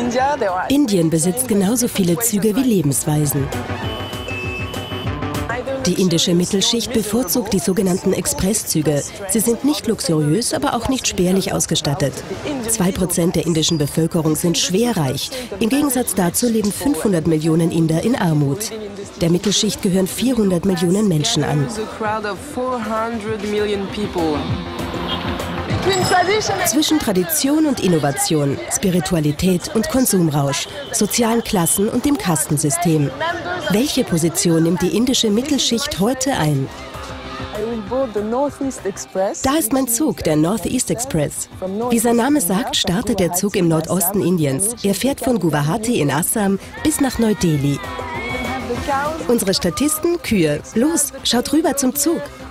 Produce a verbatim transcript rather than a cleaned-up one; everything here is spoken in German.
Indien besitzt genauso viele Züge wie Lebensweisen. Die indische Mittelschicht bevorzugt die sogenannten Expresszüge. Sie sind nicht luxuriös, aber auch nicht spärlich ausgestattet. Zwei Prozent der indischen Bevölkerung sind schwerreich. Im Gegensatz dazu leben fünfhundert Millionen Inder in Armut. Der Mittelschicht gehören vierhundert Millionen Menschen an. Zwischen Tradition und Innovation, Spiritualität und Konsumrausch, sozialen Klassen und dem Kastensystem. Welche Position nimmt die indische Mittelschicht heute ein? Da ist mein Zug, der Northeast Express. Wie sein Name sagt, startet der Zug im Nordosten Indiens. Er fährt von Guwahati in Assam bis nach Neu-Delhi. Unsere Statisten, Kühe. Los, schaut rüber zum Zug.